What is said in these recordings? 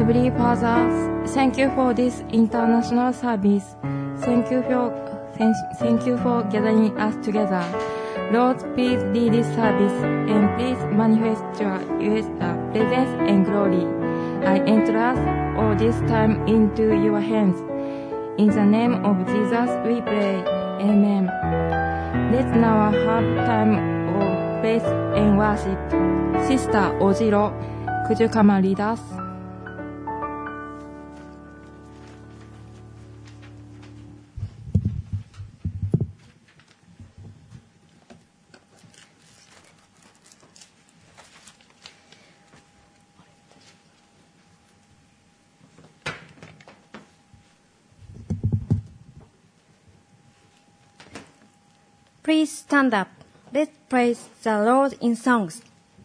Heavenly Father, thank you for this international service. Thank you for gathering us together. Lord, please lead this service and please manifest your presence and glory. I entrust all this time into your hands. In the name of Jesus we pray. Amen. Let's now have time of praise and worship. Sister Ojiro, could you come and lead us? Please stand up. Let's praise the Lord in songs.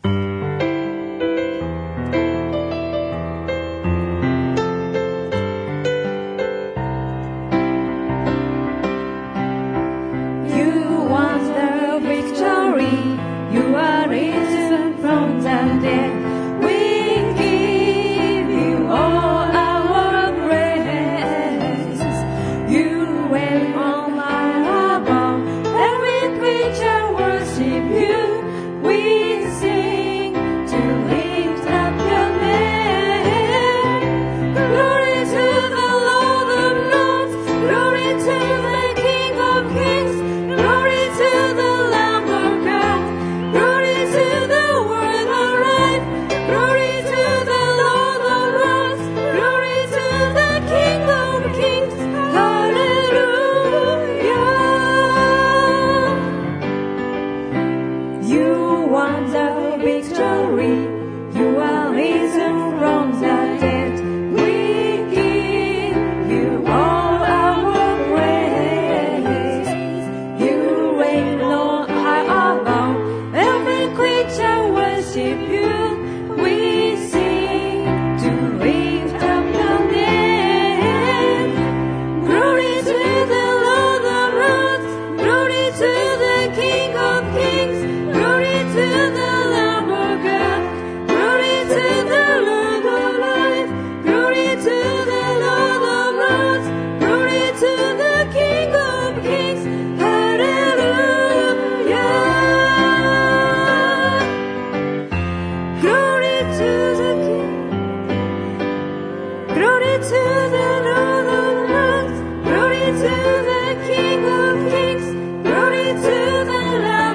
You won the victory. You are risen from the dead. We give you all our praise. You went on high above. Every creature worship you. We sing to lift up your name. Glory to the Lord of Lords. Glory to the King of Kings. Glory to the Lamb of God. Glory to the Word of Life. Glory to the Lord of Lords. Glory to the King of Kings. Hallelujah. You won the victory. You are risen from the dead. We give you all our praise. You reign on high above. Every creature worship you. We sing to lift up your name. Glory to the Lord of Lords. Glory to the King of Kings. Glory to the Lamb of God. Glory to the Lord of Life. Glory to the Lord of Lords. Glory to the King of Kings. Hallelujah. Glory to the King. Glory to the Lord of Lords. Glory to the King of Kings. Glory to the Lamb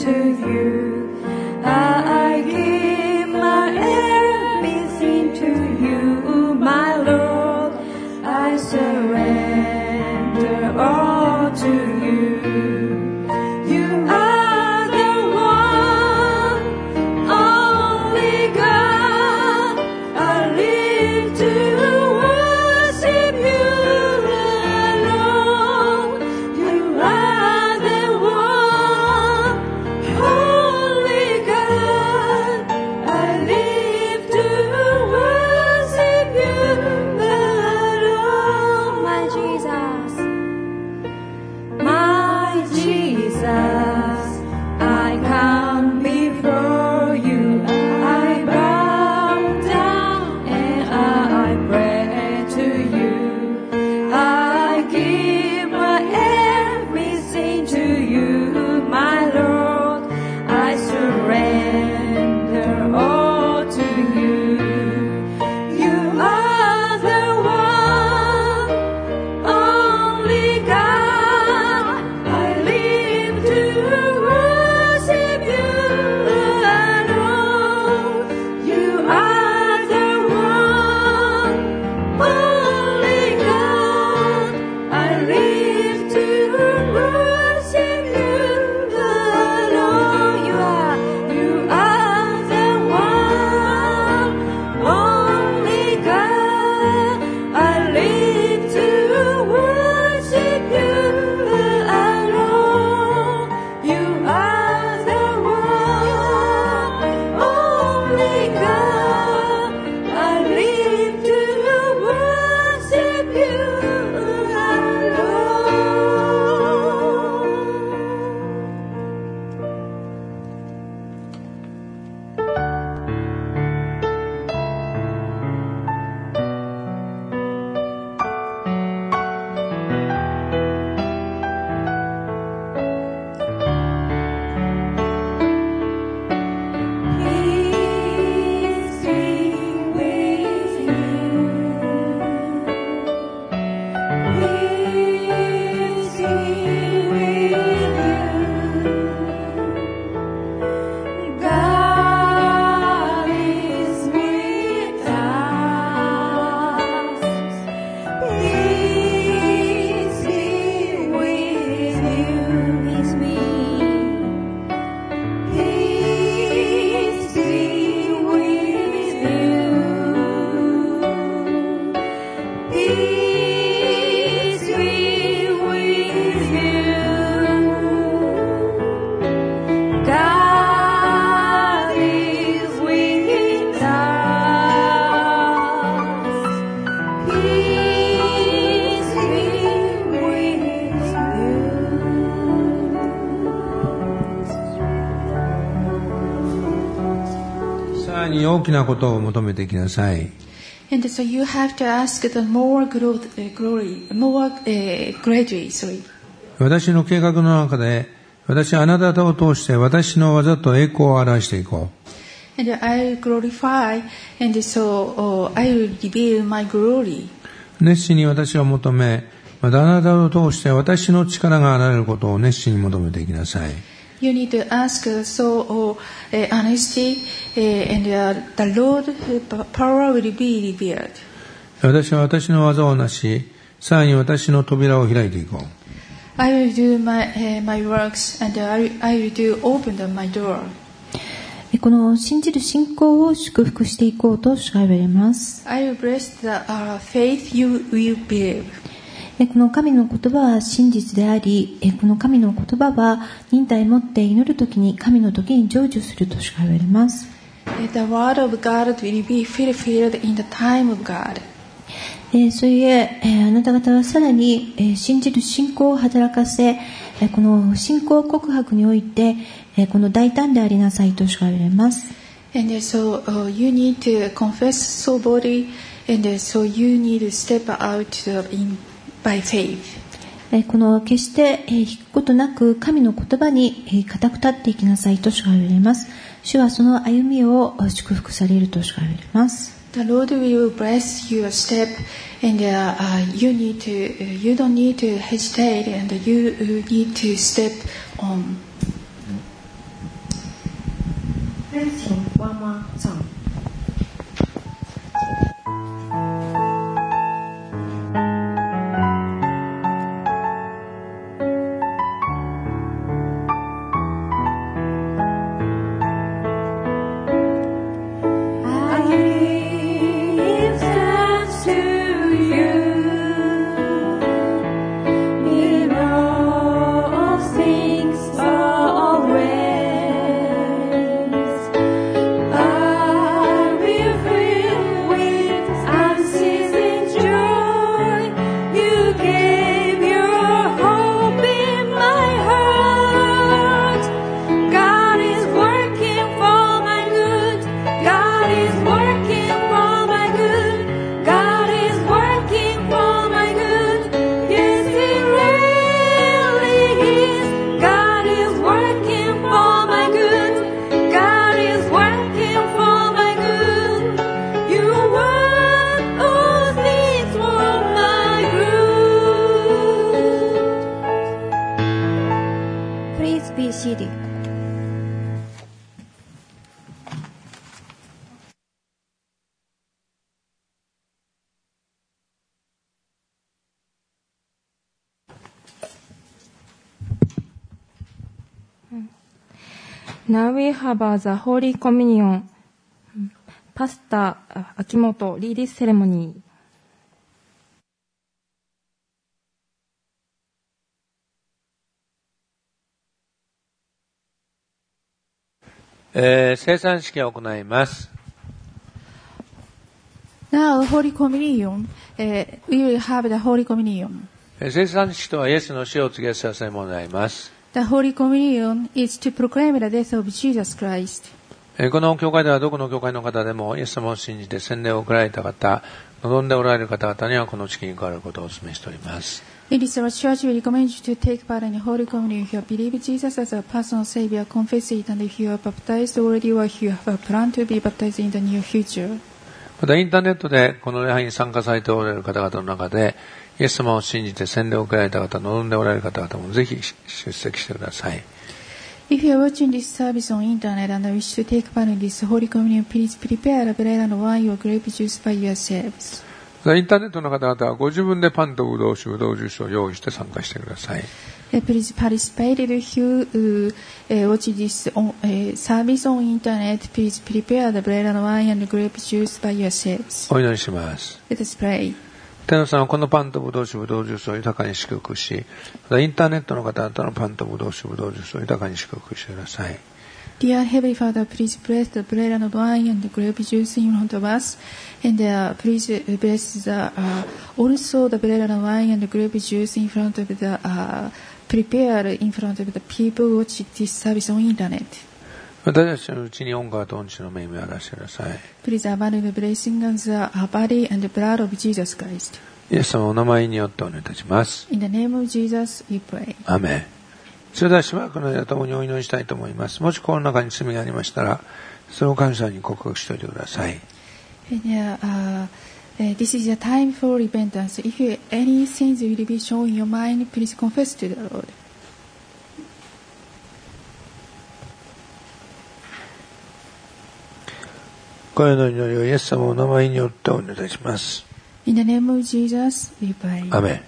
to you. I give my everything to you, my Lord. I surrender all to you. You are the one, only God. I live to worship you alone. You are the one, holy God. I live to worship you alone. My Jesus, my Jesus, I come before you. I bow down and I pray to you. I give my everything to you, my Lord. I surrender all to you. You are the one, only God. I live to worship you alone. You are the one, only God. I live to worship you alone. You are the one, only God. I live to worship you alone. You are the one, only God. I live to worship you Peace be with you. Peace be with you. God is with us. Peace be with you. Peace be. Peace be with you. Peace be with you. God is with us. Peace be with you. さらに大きなことを求めていきなさい。 And so you have to ask the more glory, more gradually, sorry. 私の計画の中で、私はあなたを通して私の技と栄光を表していこう。 And I will glorify, and so I will reveal my glory. 熱心に私を求め、またあなたを通して私の力が現れることを熱心に求めていきなさい。 You need to ask so honesty, and the Lord power will be revealed. 私は私の技をなし、さらに私の扉を開いていこう。 I will do my works, and I will do open my door. この信じる信仰を祝福していこうと主が言われます。 I will bless the faith you will believe. この神の言葉は真実であり、この神の言葉は忍耐を持って祈るときに神の時に成就すると主が言われます。 The word of God will be fulfilled in the time of God. そういう、あなた方はさらに、信じる信仰を働かせ、この信仰告白において、この大胆でありなさいと主が言われます。 And so you need to confess so boldly, and so you need to step out by faith. この決して引くことなく神の言葉に固く立っていきなさいと主が言われます。主はその歩みを祝福されると主が言われます。 The Lord will bless your step, and you don't need to hesitate, and you need to step on. Let's sing one more song. Now we have the Holy Communion. Pastor Akimoto, lead this ceremony. 聖餐式を行います。 Now, Holy Communion. We will have the Holy Communion. 聖餐式とはイエスの死を告げさせるものであります。 The Holy Communion is to proclaim the death of Jesus Christ. この教会ではどこの教会の方でもイエス様を信じて洗礼を受けられた方、望んでおられる方々にはこの式に加わることをお勧めしております。 In this our church, we recommend you to take part in the Holy Communion if you believe Jesus as a personal Savior, confess it, and if you are baptized already or if you have a plan to be baptized in the near future. またインターネットでこの礼拝に参加されておられる方々の中で、イエス様を信じて洗礼を受けられた方、望んでおられる方々もぜひ出席してください。 If you are watching this service on internet and wish to take part in this Holy Communion, please prepare a bread and wine or grape juice by yourselves. インターネットの方々はご自分でパンとブドウ酒、ブドウジュースを用意して参加してください。 Please participate if you watch this service on internet. Please prepare the bread and wine and grape juice by yourselves. お祈りします。 Let us pray. 天のさんはこのパンとブドウ酒、ブドウジュースを豊かに祝福し、またインターネットの方々のパンとブドウ酒、ブドウジュースを豊かに祝福してください。 Dear Heavenly Father, please bless the bread and wine and the grape juice in front of us, and please bless also the bread and wine and the grape juice in front of the prepared in front of the people who watch this service on internet. 私たちのうちに恩川と恩地の恵みを出してください。 Please abandon the blessing of the body and the blood of Jesus Christ. イエス様のお名前によってお願いいたします。 In the name of Jesus, we pray. アーメン。それではしばらくの間共にお祈りしたいと思います。もしこの中に罪がありましたら、それを神様に告白しておいてください。 This is a time for repentance. If any sins will be shown in your mind, please confess to the Lord. このような祈りをイエス様のお名前によってお願いいたします。 In the name of Jesus, we pray. アーメン。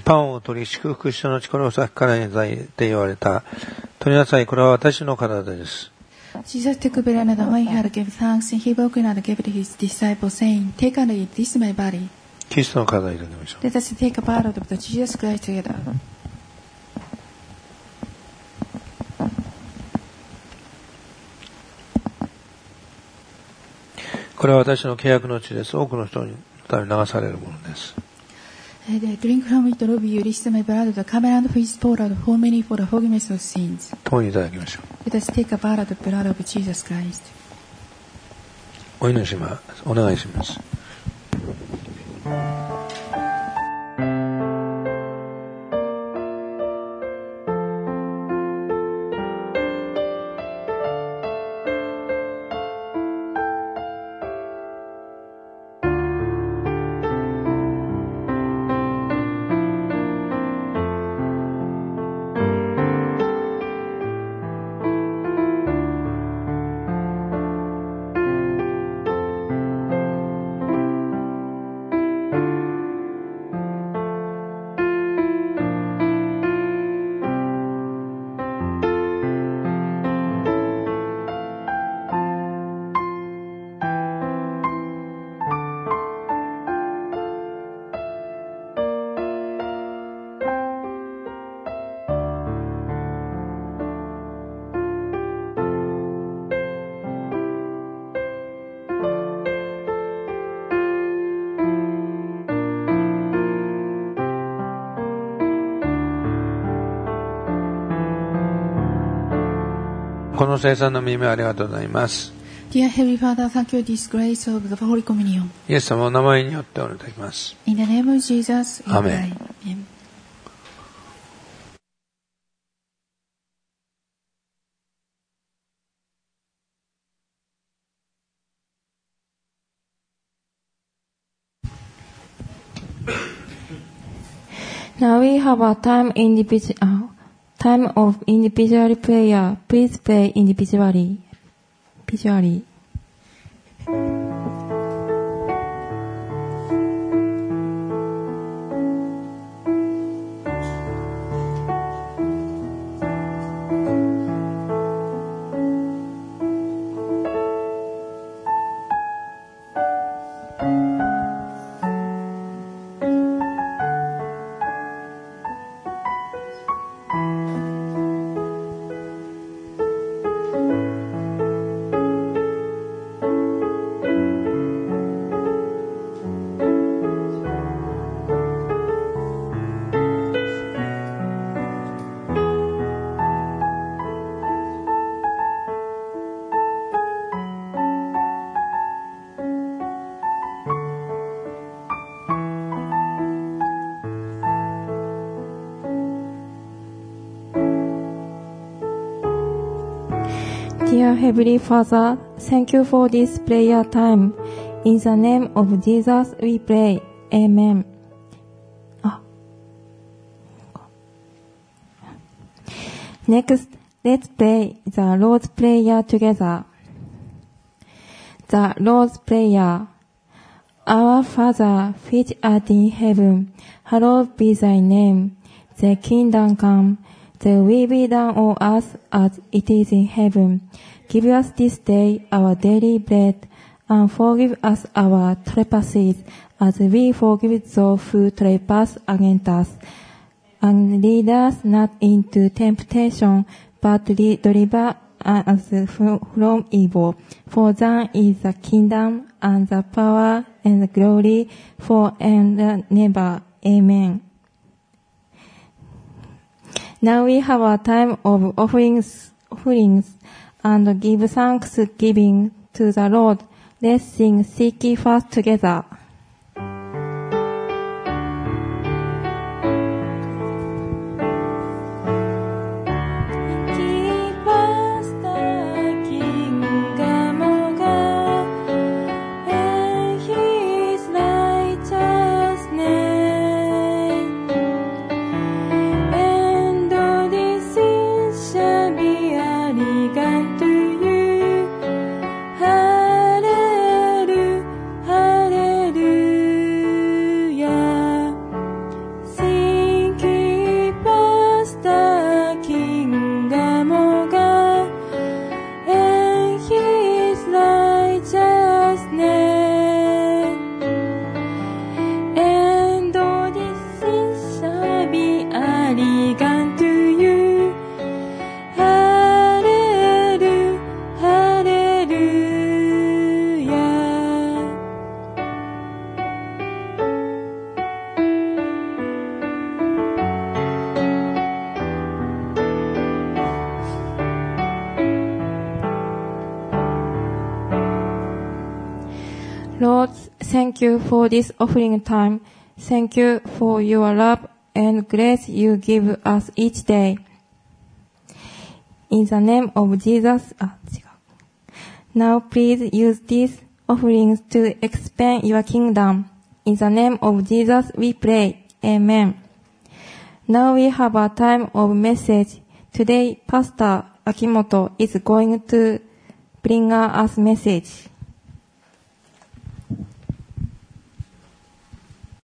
パンを取り祝福してのちこれを先からにざいって言われた。取りなさい、これは私の体です。 Jesus took bread and when he had given thanks, he broke it and gave it to his disciples, saying, Take and eat, this is my body. キリストの体を入れてみましょう。 Let us take a part of the Jesus Christ together. これは私の契約の血です。多くの人のために流されるものです。 Drink from it, all of you, this is my blood, the covenant of his poured out for many for the forgiveness of sins. 共にいただきましょう。 Let us take a part of the blood of Jesus Christ. お祈りします。お願いします。この聖餐の耳ありがとうございます。 Dear Heavenly Father, thank you for this grace of the Holy Communion. イエス様の名前によってお願いいたします。 In the name of Jesus, we Amen. pray. Amen. Now we have a time of individual prayer. Please pray individually. Dear Heavenly Father, thank you for this prayer time. In the name of Jesus we pray. Amen. Next, let's pray the Lord's Prayer together. The Lord's Prayer. Our Father, which art in heaven, hallowed be thy name. Thy kingdom come, thy will be done on earth as it is in heaven. Give us this day our daily bread, and forgive us our trespasses, as we forgive those who trespass against us. And lead us not into temptation, but deliver us from evil. For thine is the kingdom, and the power, and the glory, for and never. Amen. Now we have a time of offerings and give thanksgiving to the Lord. Let's sing Seek Ye First together. Hallelujah, hallelujah. Lord, thank you for this offering time. Thank you for your love and grace you give us each day. In the name of Jesus, now please use these offerings to expand your kingdom. In the name of Jesus we pray. Amen. Now we have a time of message. Today, Pastor Akimoto is going to bring us message.